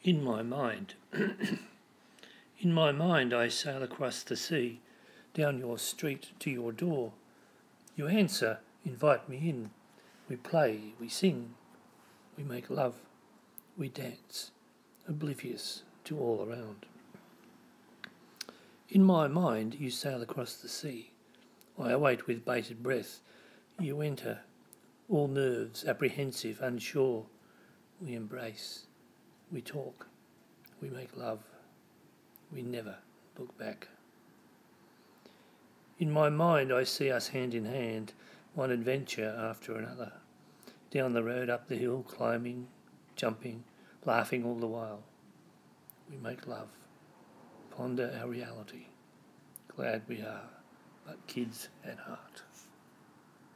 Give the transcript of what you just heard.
In my mind. In my mind I sail across the sea, down your street to your door. You answer, invite me in. We play, we sing, we make love, we dance, oblivious to all around. In my mind you sail across the sea. I await with bated breath. You enter, all nerves, apprehensive, unsure. We embrace, we talk, we make love. We never look back. In my mind I see us hand in hand, one adventure after another. Down the road, up the hill, climbing, jumping, laughing all the while. We make love, ponder our reality. Glad we are, but kids at heart.